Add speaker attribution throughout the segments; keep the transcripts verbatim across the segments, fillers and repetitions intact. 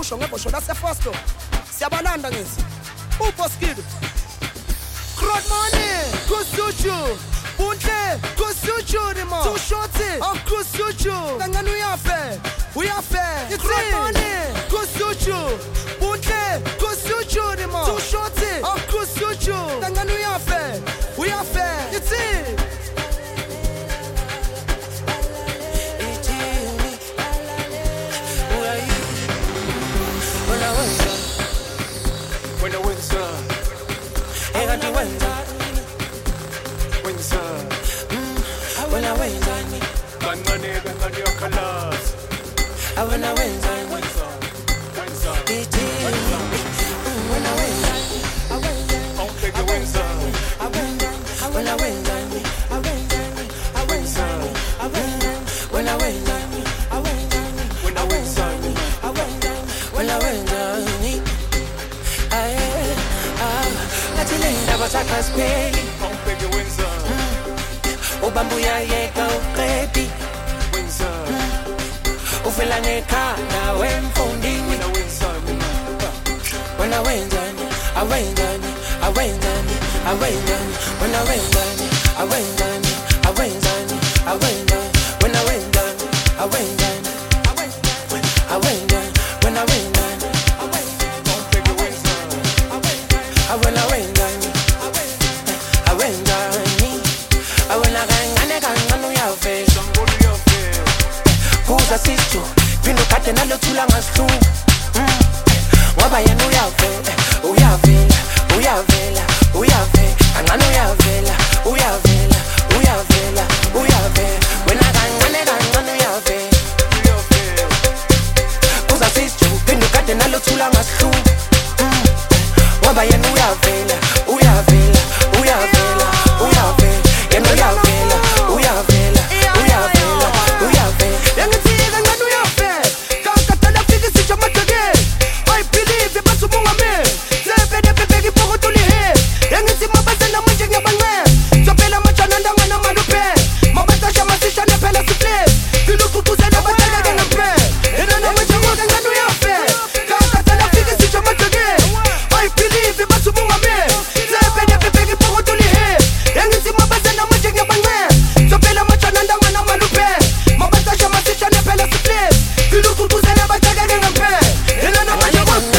Speaker 1: nokusho ngebosho laseFosto siyabalanda ngezi uBoskido Crowd money kusuchu Buntle kusuchu ni mo Too shorty of kusuchu Kangani uyafe uyafe Crowd money kusuchu Buntle kusuchu ni mo Too shorty of kusuchu Kangani uyafe uyafe It's it
Speaker 2: When the wind's up, I got the wind up. Wind's up. When I wind on me, gun money, gun money, your colors. I when I wind on me, wind's up, wind's up. It is. When I wind on me, I wind on me. Don't take the wind's up. I wind on me. When I wind on me, I wind on me. I wind on me. I wind on me. When I wind on me, I wind on me. When I wind on me, I wind on me. When I wind on me. Natilenda bataka speli Pompege Windsor Ubambuya yeka uqepi Windsor Ufela ngekhala wemfundini Wena Windsor Wena wendani Awendani Awendani Awendani Wena wendani Awendani Awendani Awendani Wena wendani Awendani Awendani Wena wendani Pompege Windsor I when I went down, I went down. I when I gang, I gang, I know your face. Somebody your face. Who's a sister? Pindu kate na lo tula ngastu. Waba ya know your face. Uya vela, uya vela, uya vela. I know your vela, uya vela, uya vela, uya vela. When I gang, I gang, I know your face. Who's a sister? Pindu kate na lo tula ngastu. Waba yenu uyavela, uyavela, uyavela, uyavela. Yenu uyavela, uyavela, uyavela, uyavela.
Speaker 1: Yangitika ngani uyavela Kankatala fiki sisha matage I believe basu munga me Sebede bebeki poko tuli he Yangiti mabasa na manje nyabanwe Sopela machana ndanga na malupe Mabata shama sisha nepela siple Kilu kukuza na batala gana mpe Ina na manje mwaka ngani uyavela Kankatala fiki sisha matage I believe basu munga me Sebede bebeki poko tuli he Yangiti mabasa na manje nyabanwe Sopela machana ndanga na malupe Mabata shama sisha nepela siple Kilu kukuza na batala gana mpe Ina na manje mwaka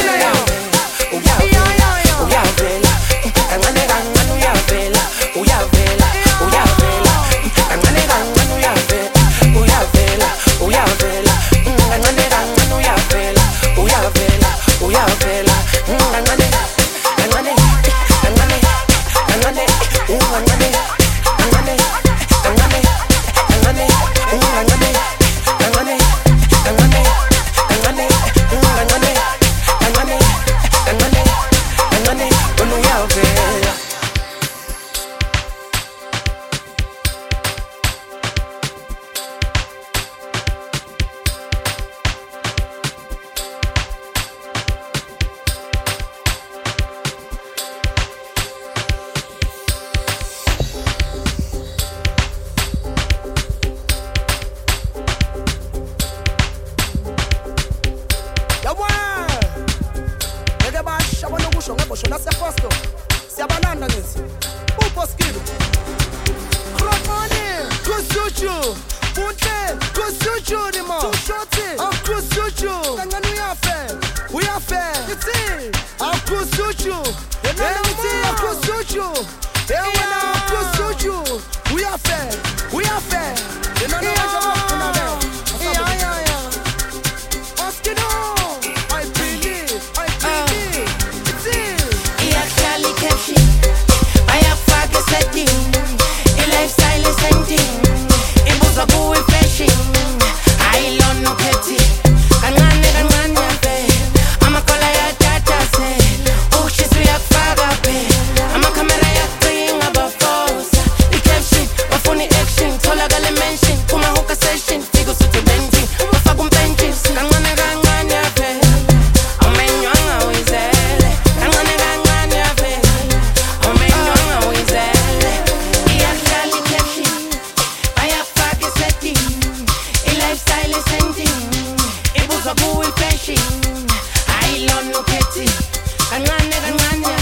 Speaker 2: Uyavela, angane kangane uyavela, uyavela, uyavela, angane kangane uyavela, uyavela, uyavela, angane kangane uyavela, uyavela, uyavela, angane, angane, angane, angane, angane, angane, angane, angane, angane, angane, angane, angane, angane, angane, angane, angane, when we out there.
Speaker 1: Yawa Ege basha wano kusho ngebosho laseFosto siyabalanda ngezi uBoskido Crowd money kusuchu Buntle kusuchu ni mo Too shorty of kusuchu Kangani uyafe uyafe It's it of kusuchu It's it of kusuchu Ewe na kusuchu Uyafe uyafe Ina na waja wakuna me Yeah yeah yeah Boskido I believe I believe It's it
Speaker 3: Iyakhlala ikheshi bayafaka esetting i-lifestyle esending ibuza kuwe fashion ayilona ukhethi kancane kancane yabe amakola yathatha se ushisa uyakufaka phe amakhamera yacinga kancane kancane